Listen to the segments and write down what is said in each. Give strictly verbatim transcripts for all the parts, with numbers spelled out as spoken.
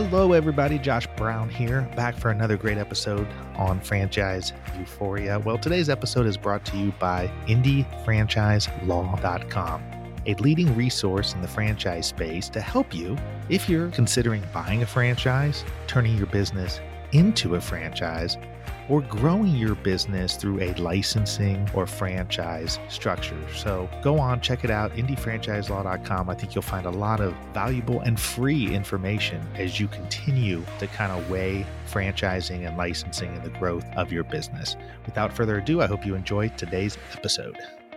Hello, everybody. Josh Brown here, back for another great episode on Franchise Euphoria. Well, today's episode is brought to you by Indie Franchise Law dot com, a leading resource in the franchise space to help you if you're considering buying a franchise, turning your business into a franchise, or growing your business through a licensing or franchise structure. So go on, check it out, Indie Franchise Law dot com. I think you'll find a lot of valuable and free information as you continue to kind of weigh franchising and licensing and the growth of your business. Without further ado, I hope you enjoy today's episode.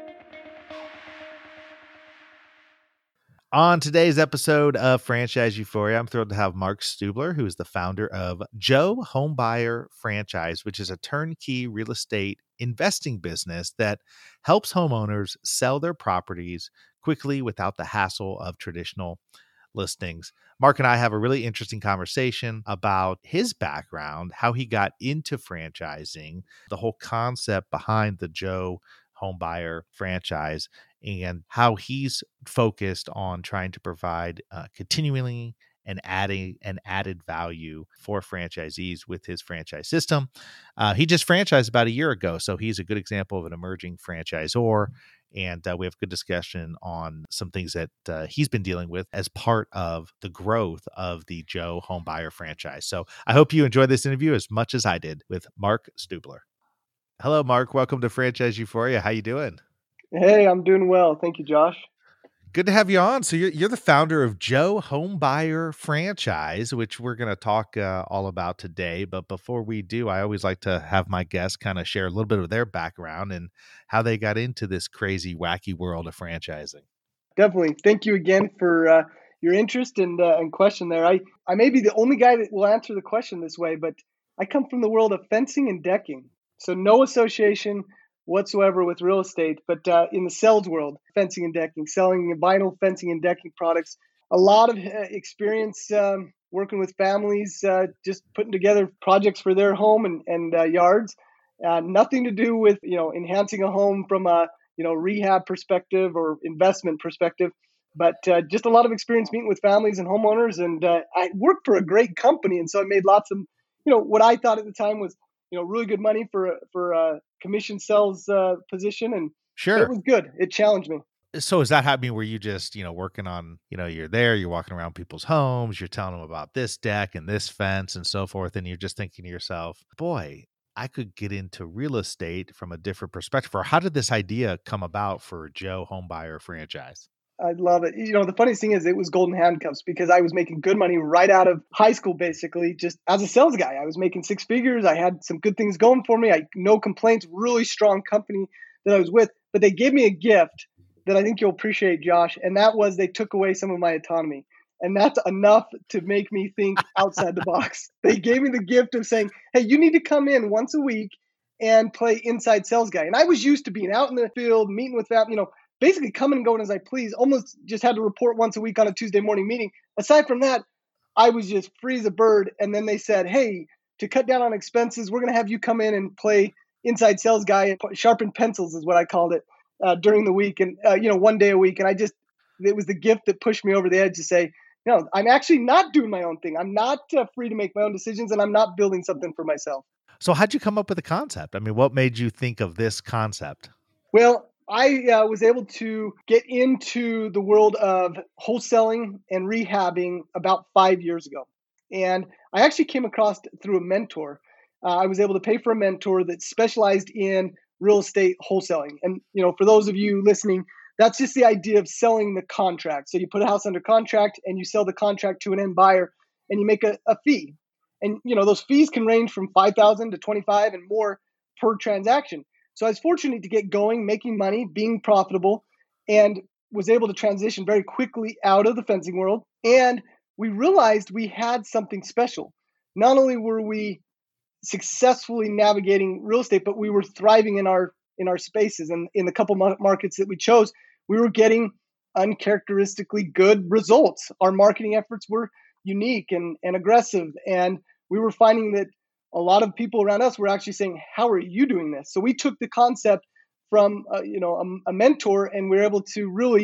On today's episode of Franchise Euphoria, I'm thrilled to have Mark Stubler, who is the founder of Joe Homebuyer Franchise, which is a turnkey real estate investing business that helps homeowners sell their properties quickly without the hassle of traditional listings. Mark and I have a really interesting conversation about his background, how he got into franchising, the whole concept behind the Joe Homebuyer Franchise, and how he's focused on trying to provide uh, continually and adding an added value for franchisees with his franchise system. Uh, he just franchised about a year ago, so he's a good example of an emerging franchisor. And uh, we have good discussion on some things that uh, he's been dealing with as part of the growth of the Joe Homebuyer Franchise. So I hope you enjoyed this interview as much as I did with Mark Stubler. Hello, Mark. Welcome to Franchise Euphoria. How you doing? Hey, I'm doing well. Thank you, Josh. Good to have you on. So you're, you're the founder of Joe Homebuyer Franchise, which we're going to talk uh, all about today. But before we do, I always like to have my guests kind of share a little bit of their background and how they got into this crazy, wacky world of franchising. Definitely. Thank you again for uh, your interest and, uh, and question there. I, I may be the only guy that will answer the question this way, but I come from the world of fencing and decking. So no association whatsoever with real estate, but uh, in the sales world, fencing and decking, selling vinyl fencing and decking products. A lot of uh, experience um, working with families, uh, just putting together projects for their home and, and uh, yards. Uh, nothing to do with, you know, enhancing a home from a, you know, rehab perspective or investment perspective, but uh, just a lot of experience meeting with families and homeowners. And uh, I worked for a great company. And so I made lots of, you know, what I thought at the time was, you know, really good money for, for a commission sales uh, position. And sure, it was good. It challenged me. So is that happening where you just, you know, working on, you know, you're there, you're walking around people's homes, you're telling them about this deck and this fence and so forth. And you're just thinking to yourself, boy, I could get into real estate from a different perspective. Or how did this idea come about for Joe Homebuyer Franchise? I love it. You know, the funniest thing is it was golden handcuffs because I was making good money right out of high school, basically, just as a sales guy. I was making six figures. I had some good things going for me. I no complaints, really strong company that I was with. But they gave me a gift that I think you'll appreciate, Josh. And that was they took away some of my autonomy. And that's enough to make me think outside the box. They gave me the gift of saying, hey, you need to come in once a week and play inside sales guy. And I was used to being out in the field, meeting with that, you know, basically coming and going as I please, almost just had to report once a week on a Tuesday morning meeting. Aside from that, I was just free as a bird. And then they said, hey, to cut down on expenses, we're going to have you come in and play inside sales guy, sharpen pencils is what I called it uh, during the week. And, uh, you know, one day a week. And I just, it was the gift that pushed me over the edge to say, no, I'm actually not doing my own thing. I'm not uh, free to make my own decisions and I'm not building something for myself. So how'd you come up with the concept? I mean, what made you think of this concept? Well, I uh, was able to get into the world of wholesaling and rehabbing about five years ago. And I actually came across through a mentor. Uh, I was able to pay for a mentor that specialized in real estate wholesaling. And, you know, for those of you listening, that's just the idea of selling the contract. So you put a house under contract and you sell the contract to an end buyer and you make a, a fee. And, you know, those fees can range from five thousand dollars to twenty-five thousand dollars and more per transaction. So I was fortunate to get going, making money, being profitable, and was able to transition very quickly out of the fencing world. And we realized we had something special. Not only were we successfully navigating real estate, but we were thriving in our in our spaces. And in the couple markets that we chose, we were getting uncharacteristically good results. Our marketing efforts were unique and, and aggressive. And we were finding that a lot of people around us were actually saying, how are you doing this? So we took the concept from, uh, you know, a, a mentor and we were able to really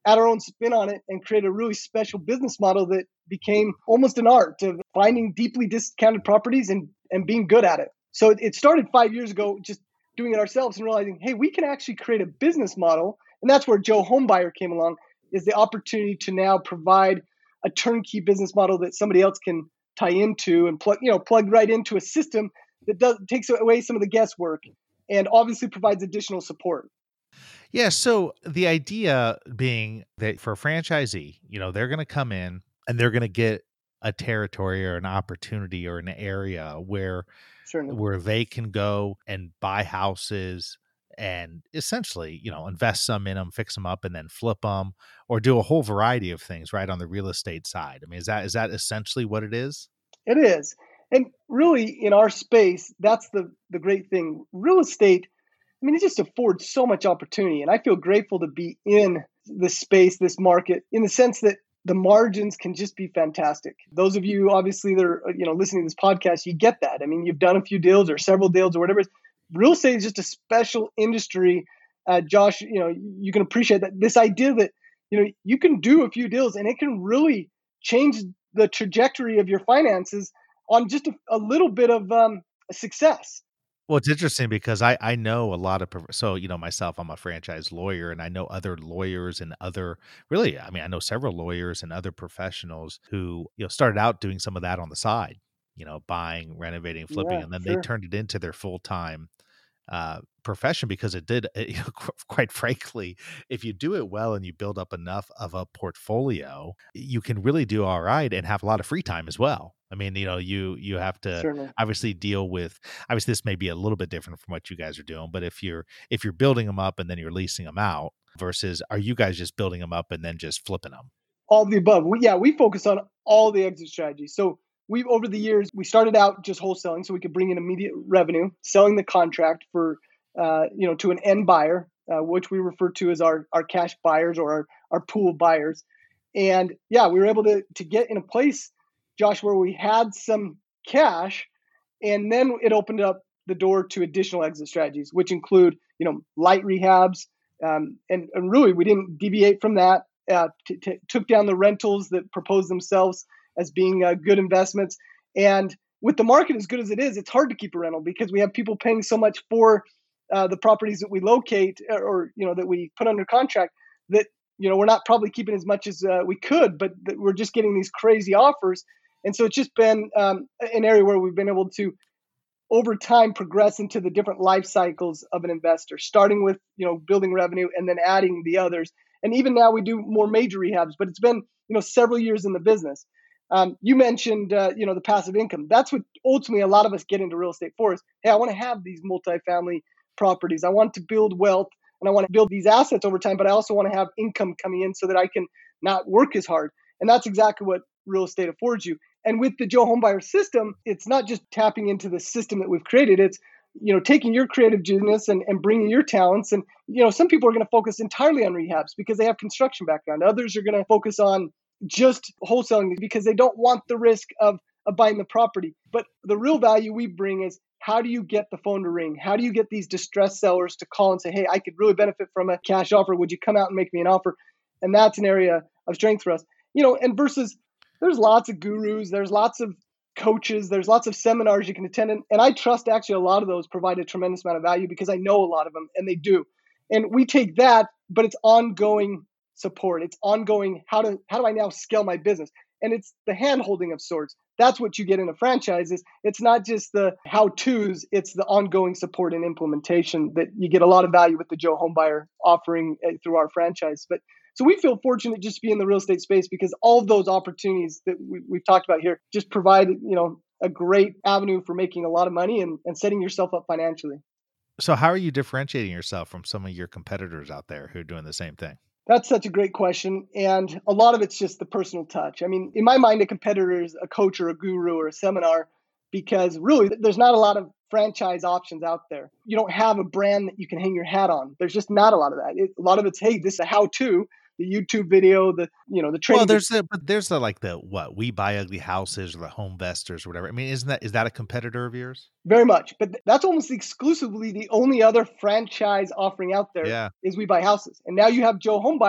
add our own spin on it and create a really special business model that became almost an art of finding deeply discounted properties and, and being good at it. So it, it started five years ago, just doing it ourselves and realizing, hey, we can actually create a business model. And that's where Joe Homebuyer came along, is the opportunity to now provide a turnkey business model that somebody else can tie into and plug, you know, plug right into a system that does takes away some of the guesswork and obviously provides additional support. Yeah. So the idea being that for a franchisee, you know, they're going to come in and they're going to get a territory or an opportunity or an area where Certainly. where they can go and buy houses and essentially, you know, invest some in them, fix them up, and then flip them, or do a whole variety of things right on the real estate side. I mean, is that is that essentially what it is? It is. And really, in our space, that's the the great thing. Real estate, I mean, it just affords so much opportunity. And I feel grateful to be in this space, this market, in the sense that the margins can just be fantastic. Those of you, obviously, that are, you know, listening to this podcast, you get that. I mean, you've done a few deals or several deals or whatever. Real estate is just a special industry. Uh, Josh, you know, you can appreciate that. This idea that, you know, you can do a few deals and it can really change the trajectory of your finances on just a, a little bit of um, success. Well, it's interesting because I I know a lot of prof- so you know myself, I'm a franchise lawyer, and I know other lawyers and other really, I mean, I know several lawyers and other professionals who you know started out doing some of that on the side, you know, buying, renovating, flipping, Yeah, and then they sure. turned it into their full time uh, profession because it did, uh, you know, qu- quite frankly, if you do it well and you build up enough of a portfolio, you can really do all right and have a lot of free time as well. I mean, you know, you you have to Certainly. obviously deal with obviously this may be a little bit different from what you guys are doing, but if you're if you're building them up and then you're leasing them out versus are you guys just building them up and then just flipping them? All of the above. We, yeah, we focus on all the exit strategies. So we've over the years, we started out just wholesaling so we could bring in immediate revenue, selling the contract for, uh, you know, to an end buyer, uh, which we refer to as our, our cash buyers or our, our pool buyers. And yeah, we were able to, to get in a place, Josh, where we had some cash, and then it opened up the door to additional exit strategies, which include, you know, light rehabs. Um, and, and really, we didn't deviate from that. Uh, t- t- took down the rentals that proposed themselves as being uh, good investments. And with the market as good as it is, it's hard to keep a rental because we have people paying so much for uh, the properties that we locate or, or, you know, that we put under contract that, you know, we're not probably keeping as much as uh, we could, but that we're just getting these crazy offers. And so it's just been um, an area where we've been able to over time progress into the different life cycles of an investor, starting with, you know, building revenue and then adding the others. And even now we do more major rehabs, but it's been, you know, several years in the business. Um, you mentioned, uh, you know, the passive income. That's what ultimately a lot of us get into real estate for is, hey, I want to have these multifamily properties. I want to build wealth and I want to build these assets over time, but I also want to have income coming in so that I can not work as hard. And that's exactly what real estate affords you. And with the Joe Homebuyer system, it's not just tapping into the system that we've created. It's, you know, taking your creative genius and, and bringing your talents. And, you know, some people are going to focus entirely on rehabs because they have construction background. Others are going to focus on just wholesaling because they don't want the risk of, of buying the property. But the real value we bring is how do you get the phone to ring? How do you get these distressed sellers to call and say, hey, I could really benefit from a cash offer. Would you come out and make me an offer? And that's an area of strength for us. You know, and versus there's lots of gurus, there's lots of coaches, there's lots of seminars you can attend. And, and I trust actually a lot of those provide a tremendous amount of value because I know a lot of them and they do. And we take that, but it's ongoing support. It's ongoing. How do, how do I now scale my business? And it's the hand holding of sorts. That's what you get in a franchise is it's not just the how to's, it's the ongoing support and implementation that you get a lot of value with the Joe Homebuyer offering uh, through our franchise. But so we feel fortunate just to be in the real estate space because all of those opportunities that we, we've talked about here just provide, you know, a great avenue for making a lot of money and, and setting yourself up financially. So how are you differentiating yourself from some of your competitors out there who are doing the same thing? That's such a great question. And a lot of it's just the personal touch. I mean, in my mind, a competitor is a coach or a guru or a seminar because really there's not a lot of franchise options out there. You don't have a brand that you can hang your hat on. There's just not a lot of that. It, a lot of it's, hey, this is a how-to, the YouTube video, the, you know, the training. Well, there's the, but there's the, like the, what, We Buy Ugly Houses or the Home Investors or whatever. I mean, isn't that, is that a competitor of yours? Very much. But that's almost exclusively the only other franchise offering out there Yeah. is We Buy Houses. And now you have Joe Homebuyer.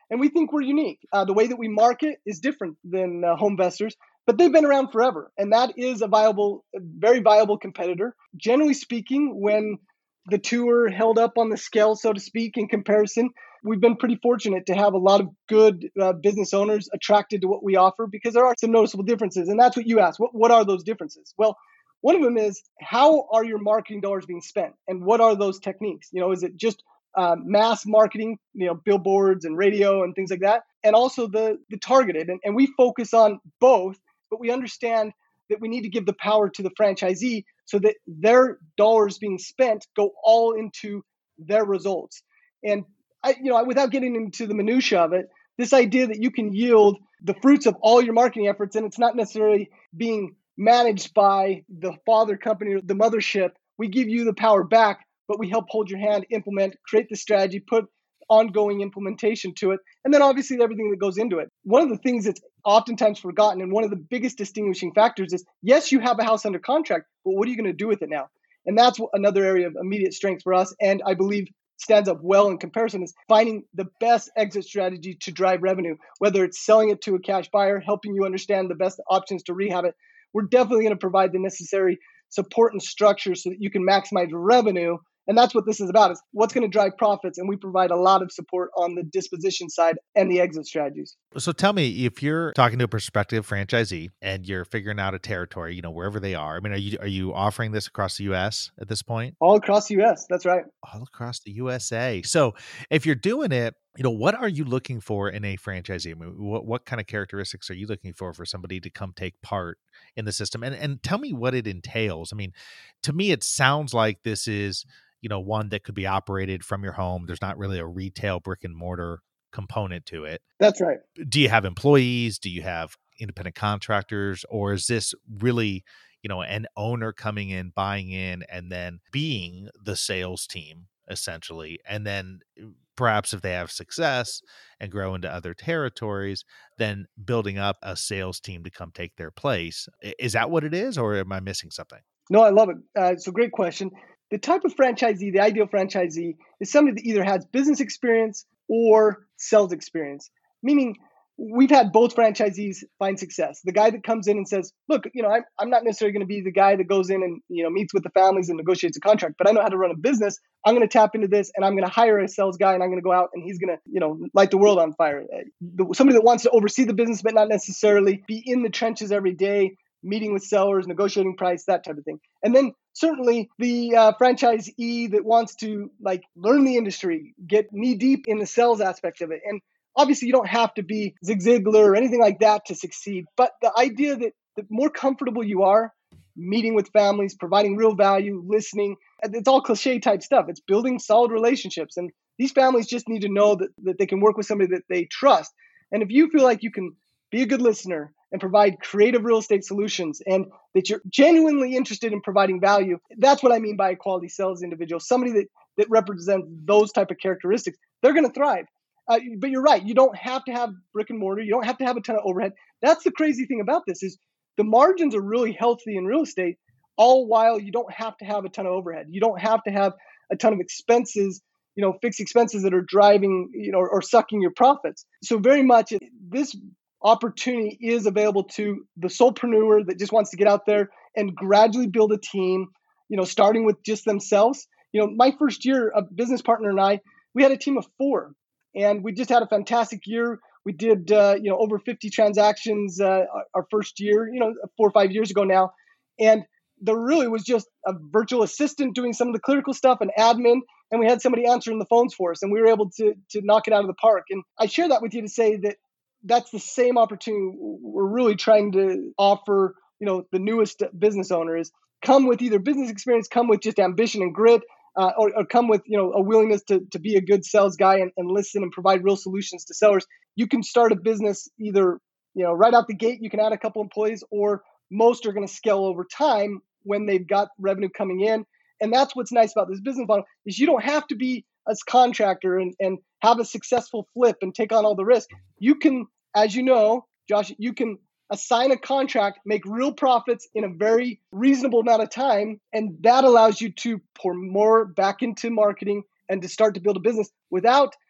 And we think we're unique. Uh, the way that we market is different than uh, HomeVestors, but they've been around forever. And that is a viable, a very viable competitor. Generally speaking, when the two are held up on the scale, so to speak, in comparison, we've been pretty fortunate to have a lot of good uh, business owners attracted to what we offer because there are some noticeable differences. And that's what you asked. What, what are those differences? Well, one of them is, how are your marketing dollars being spent? And what are those techniques? You know, is it just uh, mass marketing, you know, billboards and radio and things like that? And also the, the targeted. And, and we focus on both, but we understand that we need to give the power to the franchisee so that their dollars being spent go all into their results. And I, you know, without getting into the minutia of it, this idea that you can yield the fruits of all your marketing efforts, and it's not necessarily being managed by the father company or the mothership. We give you the power back, but we help hold your hand, implement, create the strategy, put ongoing implementation to it, and then obviously everything that goes into it. One of the things that's oftentimes forgotten, and one of the biggest distinguishing factors is, yes, you have a house under contract, but what are you going to do with it now? And that's another area of immediate strength for us, and I believe stands up well in comparison, is finding the best exit strategy to drive revenue, whether it's selling it to a cash buyer, helping you understand the best options to rehab it. We're definitely going to provide the necessary support and structure so that you can maximize revenue. And that's what this is about, is what's going to drive profits. And we provide a lot of support on the disposition side and the exit strategies. So tell me, if you're talking to a prospective franchisee and you're figuring out a territory, you know, wherever they are, I mean, are you are you offering this across the U S at this point? All across the U S, that's right. All across the U S A. So if you're doing it, you know, what are you looking for in a franchisee? I mean, what, what kind of characteristics are you looking for for somebody to come take part in the system? And and tell me what it entails. I mean, to me, it sounds like this is, you know, one that could be operated from your home. There's not really a retail brick and mortar component to it. That's right. Do you have employees? Do you have independent contractors? Or is this really, you know, an owner coming in, buying in, and then being the sales team, essentially? And then perhaps if they have success and grow into other territories, then building up a sales team to come take their place. Is that what it is, or am I missing something? No, I love it. Uh, it's a great question. The type of franchisee, the ideal franchisee, is somebody that either has business experience or sales experience. Meaning, we've had both franchisees find success. The guy that comes in and says, look, you know, I'm, I'm not necessarily going to be the guy that goes in and, you know, meets with the families and negotiates a contract, but I know how to run a business. I'm going to tap into this, and I'm going to hire a sales guy, and I'm going to go out and he's going to, you know, light the world on fire. The, somebody that wants to oversee the business, but not necessarily be in the trenches every day, meeting with sellers, negotiating price, that type of thing. And then certainly the uh, franchisee that wants to like learn the industry, get knee deep in the sales aspect of it. And obviously you don't have to be Zig Ziglar or anything like that to succeed. But the idea that the more comfortable you are meeting with families, providing real value, listening, it's all cliche type stuff. It's building solid relationships. And these families just need to know that, that they can work with somebody that they trust. And if you feel like you can be a good listener and provide creative real estate solutions, and that you're genuinely interested in providing value, that's what I mean by a quality sales individual, somebody that, that represents those type of characteristics. They're going to thrive. Uh, but you're right. You don't have to have brick and mortar. You don't have to have a ton of overhead. That's the crazy thing about this, is the margins are really healthy in real estate, all while you don't have to have a ton of overhead. You don't have to have a ton of expenses, you know, fixed expenses that are driving, you know, or, or sucking your profits. So very much it, this opportunity is available to the solopreneur that just wants to get out there and gradually build a team, you know, starting with just themselves. You know, my first year, a business partner and I, we had a team of four, and we just had a fantastic year. We did, uh, you know, over fifty transactions uh, our first year, you know, four or five years ago now. And there really was just a virtual assistant doing some of the clerical stuff and admin, and we had somebody answering the phones for us, and we were able to to knock it out of the park. And I share that with you to say that that's the same opportunity we're really trying to offer, you know, the newest business owners. Come with either business experience, come with just ambition and grit, uh, or, or come with, you know, a willingness to, to be a good sales guy and, and listen and provide real solutions to sellers. You can start a business either, you know, right out the gate, you can add a couple employees, or most are going to scale over time when they've got revenue coming in. And that's what's nice about this business model, is you don't have to be a contractor and, and have a successful flip and take on all the risk. You can, as you know, Josh, you can assign a contract, make real profits in a very reasonable amount of time. And that allows you to pour more back into marketing and to start to build a business without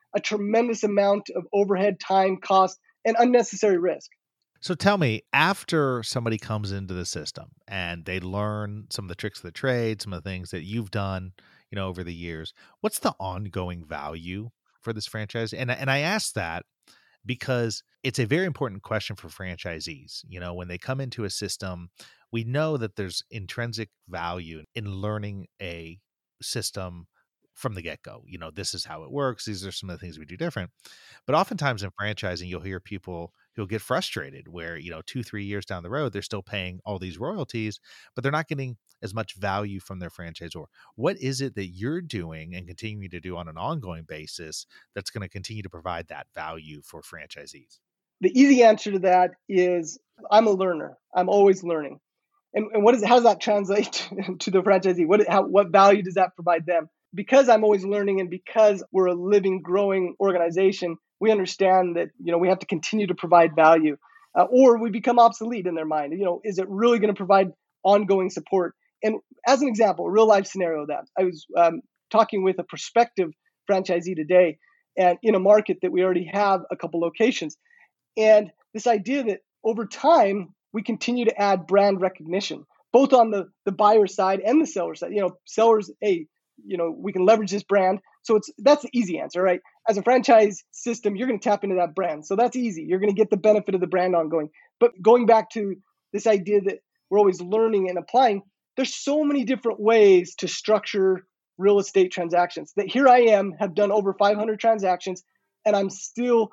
a tremendous amount of overhead, time, cost, and unnecessary risk. So tell me, after somebody comes into the system and they learn some of the tricks of the trade, some of the things that you've done, you know, over the years, what's the ongoing value for this franchise? And I- and I ask that because it's a very important question for franchisees. You know, when they come into a system, we know that there's intrinsic value in learning a system from the get-go. You know, this is how it works. These are some of the things we do different. But oftentimes in franchising, you'll hear people who'll get frustrated where, you know, two, three years down the road, they're still paying all these royalties, but they're not getting as much value from their franchisor. What is it that you're doing and continuing to do on an ongoing basis that's going to continue to provide that value for franchisees? The easy answer to that is I'm a learner. I'm always learning. And, and what is how does that translate to the franchisee? What how, what value does that provide them? Because I'm always learning, and because we're a living, growing organization, we understand that you know we have to continue to provide value, uh, or we become obsolete in their mind. You know, is it really going to provide ongoing support? And as an example, a real life scenario of that I was um, talking with a prospective franchisee today, and in a market that we already have a couple locations, and this idea that over time we continue to add brand recognition, both on the the buyer side and the seller side. You know, sellers, hey, you know, we can leverage this brand. So it's that's the easy answer, right? As a franchise system, you're going to tap into that brand. So that's easy. You're going to get the benefit of the brand ongoing. But going back to this idea that we're always learning and applying, there's so many different ways to structure real estate transactions that here I am, have done over five hundred transactions, and I'm still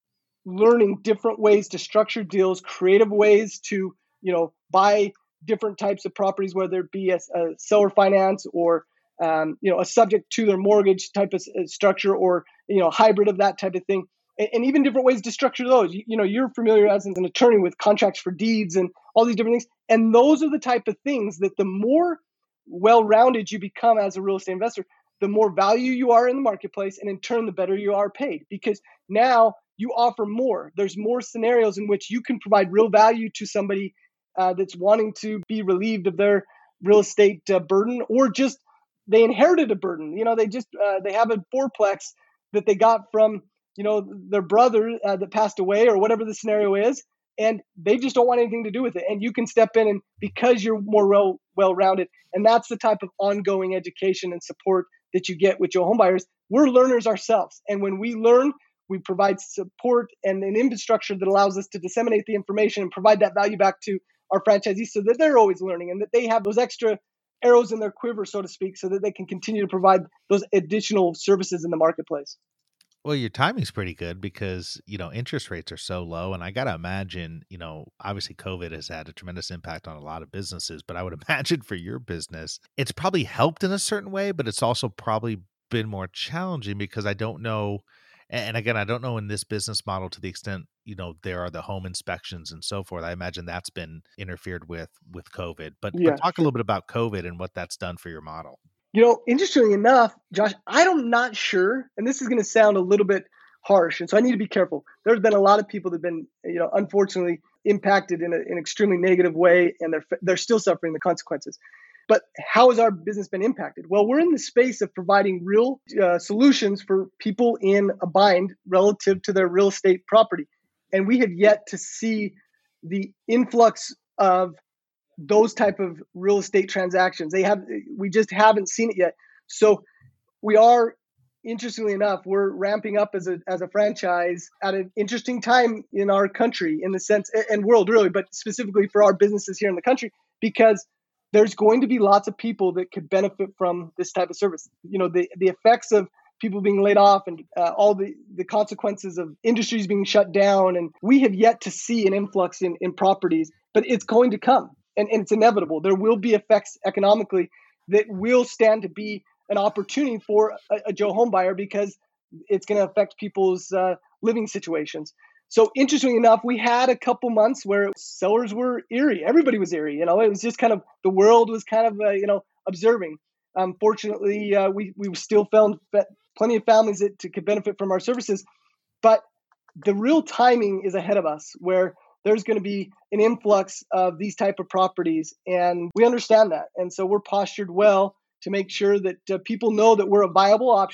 learning different ways to structure deals, creative ways to, you know, buy different types of properties, whether it be a, a seller finance or, um, you know, a subject to their mortgage type of structure, or, you know, hybrid of that type of thing. And, and even different ways to structure those. You, you know, you're familiar as an attorney with contracts for deeds and all these different things. And those are the type of things that the more well-rounded you become as a real estate investor, the more value you are in the marketplace, and in turn, the better you are paid, because now you offer more. There's more scenarios in which you can provide real value to somebody uh, that's wanting to be relieved of their real estate uh, burden, or just they inherited a burden. You know, they just uh, they have a fourplex that they got from, you know, their brother uh, that passed away, or whatever the scenario is, and they just don't want anything to do with it. And you can step in, and because you're more well well rounded, and that's the type of ongoing education and support that you get with Joe Home Buyers. We're learners ourselves, and when we learn, we provide support and an infrastructure that allows us to disseminate the information and provide that value back to our franchisees, so that they're always learning and that they have those extra arrows in their quiver, so to speak, so that they can continue to provide those additional services in the marketplace. Well, your timing's pretty good because, you know, interest rates are so low. And I got to imagine, you know, obviously COVID has had a tremendous impact on a lot of businesses, but I would imagine for your business, it's probably helped in a certain way, but it's also probably been more challenging because I don't know. And again, I don't know in this business model to the extent, you know, there are the home inspections and so forth. I imagine that's been interfered with with COVID. But but Yeah, talk a sure. little bit about COVID and what that's done for your model. You know, interestingly enough, Josh, I'm not sure, and this is going to sound a little bit harsh, and so I need to be careful. There's been a lot of people that have been, you know, unfortunately impacted in a, an extremely negative way, and they're they're still suffering the consequences. But how has our business been impacted? Well, we're in the space of providing real uh, solutions for people in a bind relative to their real estate property, and we have yet to see the influx of those type of real estate transactions. They have, we just haven't seen it yet. So we are, interestingly enough, we're ramping up as a as a franchise at an interesting time in our country, in the sense, and world really, but specifically for our businesses here in the country, because there's going to be lots of people that could benefit from this type of service. You know, the the effects of people being laid off, and uh, all the, the consequences of industries being shut down. And we have yet to see an influx in, in properties, but it's going to come. And, and it's inevitable. There will be effects economically that will stand to be an opportunity for a, a Joe Home Buyer, because it's going to affect people's uh, living situations. So interestingly enough, we had a couple months where sellers were eerie. Everybody was eerie. You know, it was just kind of, the world was kind of, uh, you know, observing. Um, fortunately, uh, we, we still found plenty of families that to, could benefit from our services. But the real timing is ahead of us, where there's going to be an influx of these type of properties, and we understand that. And so we're postured well to make sure that uh, people know that we're a viable option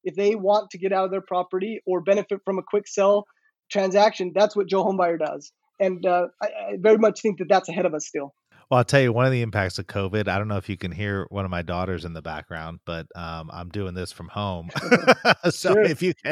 if they want to get out of their property or benefit from a quick sell transaction, that's what Joe Homebuyer does. And uh, I, I very much think that that's ahead of us still. Well, I'll tell you, one of the impacts of COVID, I don't know if you can hear one of my daughters in the background, but um, I'm doing this from home. So Sure. if you can,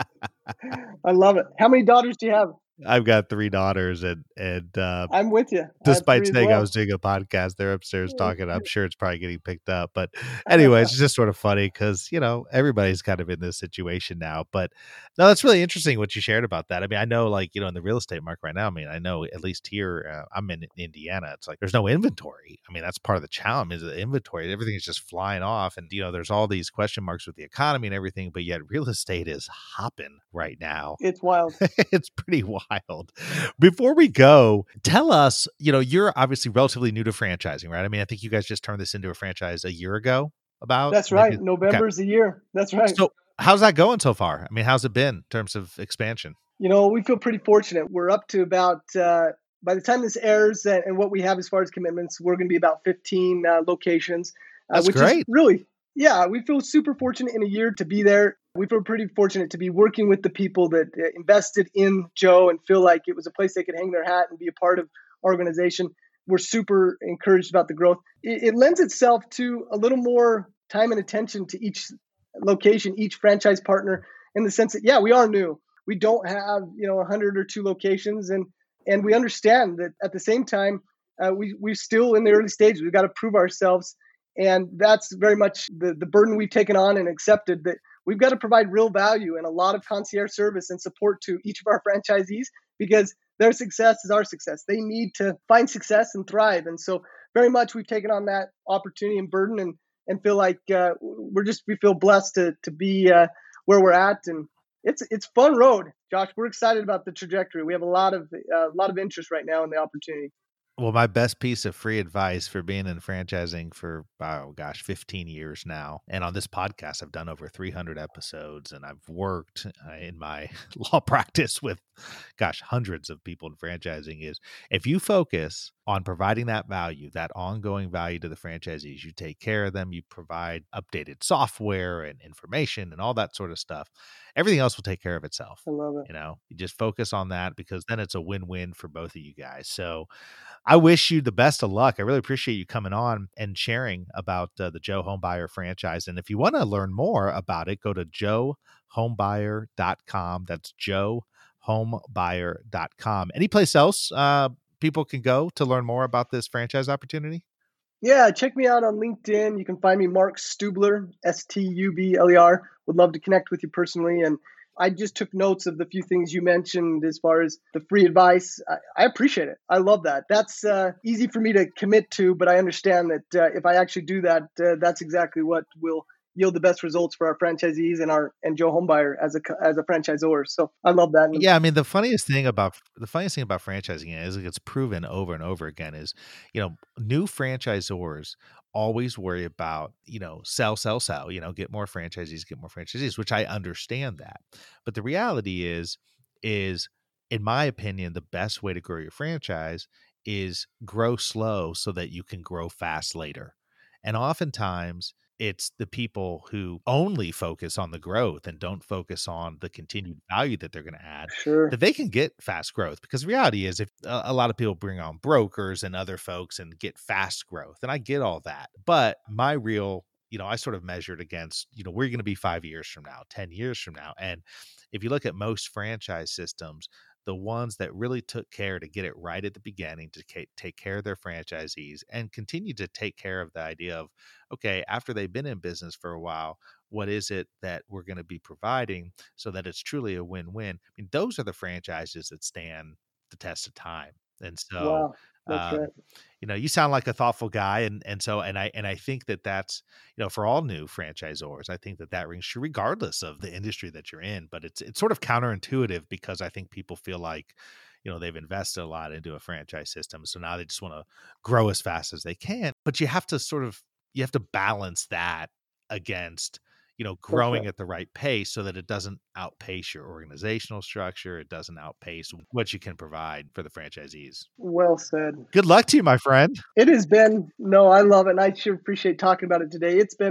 I love it. How many daughters do you have? I've got three daughters, and and uh, I'm with you. I have despite three as saying I well. was doing a podcast, they're upstairs talking. I'm sure it's probably getting picked up. But anyway, it's just sort of funny because, you know, everybody's kind of in this situation now. But no, that's really interesting what you shared about that. I mean, I know, like, you know, in the real estate market right now, I mean, I know at least here, uh, I'm in Indiana, it's like there's no inventory. I mean, that's part of the challenge is the inventory. Everything is just flying off. And, you know, there's all these question marks with the economy and everything, but yet real estate is hopping right now. It's wild. It's pretty wild. Before we go, tell us, you know, you're obviously relatively new to franchising, right? I mean, I think you guys just turned this into a franchise a year ago about. That's maybe- right. November's the year. That's right. So how's that going so far? I mean, how's it been in terms of expansion? You know, we feel pretty fortunate. We're up to about, uh, by the time this airs and, and what we have as far as commitments, we're going to be about fifteen uh, locations. Uh, That's which great. Is really, yeah, we feel super fortunate in a year to be there. We feel pretty fortunate to be working with the people that uh, invested in Joe and feel like it was a place they could hang their hat and be a part of our organization. We're super encouraged about the growth. It, it lends itself to a little more time and attention to each location, each franchise partner, in the sense that, yeah, we are new. We don't have, you know, a hundred or two locations. And, and we understand that at the same time, uh, we, we're still in the early stages. We've got to prove ourselves. And that's very much the, the burden we've taken on and accepted, that we've got to provide real value and a lot of concierge service and support to each of our franchisees, because their success is our success. They need to find success and thrive. And so very much we've taken on that opportunity and burden, and, and feel like uh, we're just, we feel blessed to, to be uh, where we're at. And it's, it's fun road, Josh. We're excited about the trajectory. We have a lot of, a uh, lot of interest right now in the opportunity. Well, my best piece of free advice for being in franchising for, oh gosh, fifteen years now. And on this podcast, I've done over three hundred episodes, and I've worked uh, in my law practice with, gosh, hundreds of people in franchising, is if you focus on providing that value, that ongoing value to the franchisees, you take care of them, you provide updated software and information and all that sort of stuff, everything else will take care of itself. I love it. You know, you just focus on that, because then it's a win-win for both of you guys. So I wish you the best of luck. I really appreciate you coming on and sharing about uh, the Joe Homebuyer franchise. And if you want to learn more about it, go to joe homebuyer dot com. That's joe homebuyer dot com. Any place else uh, people can go to learn more about this franchise opportunity? Yeah, check me out on LinkedIn. You can find me Mark Stubler, S T U B L E R. Would love to connect with you personally. And I just took notes of the few things you mentioned as far as the free advice. I, I appreciate it. I love that. That's uh, easy for me to commit to, but I understand that uh, if I actually do that, uh, that's exactly what will yield the best results for our franchisees and our and Joe Homebuyer as a as a franchisor. So I love that. Yeah, I mean, the funniest thing about the funniest thing about franchising is, it gets proven over and over again, is, you know, new franchisors always worry about, you know, sell, sell, sell, you know, get more franchisees, get more franchisees, which I understand that. But the reality is, is in my opinion, the best way to grow your franchise is grow slow so that you can grow fast later. And oftentimes it's the people who only focus on the growth and don't focus on the continued value that they're going to add, Sure. that they can get fast growth. Because the reality is, if a, a lot of people bring on brokers and other folks and get fast growth, and I get all that, but my real, you know, I sort of measured against, you know, we're going to be five years from now, ten years from now. And if you look at most franchise systems, the ones that really took care to get it right at the beginning, to ca- take care of their franchisees and continue to take care of the idea of, okay, after they've been in business for a while, what is it that we're going to be providing so that it's truly a win-win? I mean, those are the franchises that stand the test of time. And so, Wow, that's um, right. you know, you sound like a thoughtful guy. And, and so, and I, and I think that that's, you know, for all new franchisors, I think that that rings true regardless of the industry that you're in, but it's, it's sort of counterintuitive, because I think people feel like, you know, they've invested a lot into a franchise system. So now they just want to grow as fast as they can, but you have to sort of, you have to balance that against, you know, growing right. at the right pace so that it doesn't outpace your organizational structure. It doesn't outpace what you can provide for the franchisees. Well said. Good luck to you, my friend. It has been, no, I love it. And I sure appreciate talking about it today. It's been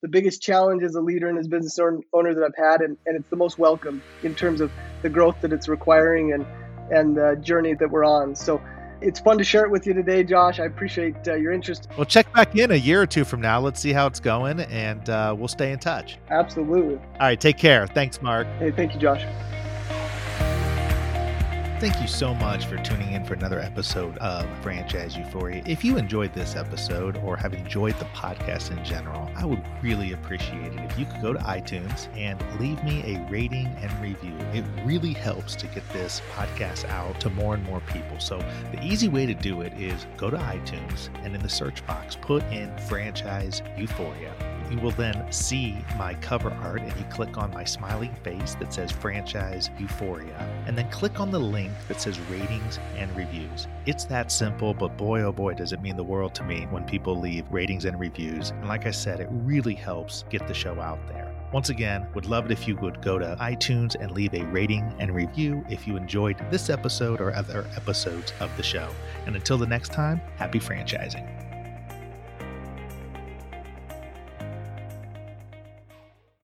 the biggest challenge as a leader and as a business owner that I've had, and, and it's the most welcome in terms of the growth that it's requiring and, and the journey that we're on. So it's fun to share it with you today, Josh. I appreciate uh, your interest. Well, check back in a year or two from now. Let's see how it's going, and uh, we'll stay in touch. Absolutely. All right, take care. Thanks, Mark. Hey, thank you, Josh. Thank you so much for tuning in for another episode of Franchise Euphoria. If you enjoyed this episode or have enjoyed the podcast in general, I would really appreciate it if you could go to iTunes and leave me a rating and review. It really helps to get this podcast out to more and more people. So the easy way to do it is go to iTunes and in the search box, put in Franchise Euphoria. You will then see my cover art, and you click on my smiling face that says Franchise Euphoria, and then click on the link that says ratings and reviews. It's that simple, but boy, oh boy, does it mean the world to me when people leave ratings and reviews. And like I said, it really helps get the show out there. Once again, would love it if you would go to iTunes and leave a rating and review if you enjoyed this episode or other episodes of the show. And until the next time, happy franchising.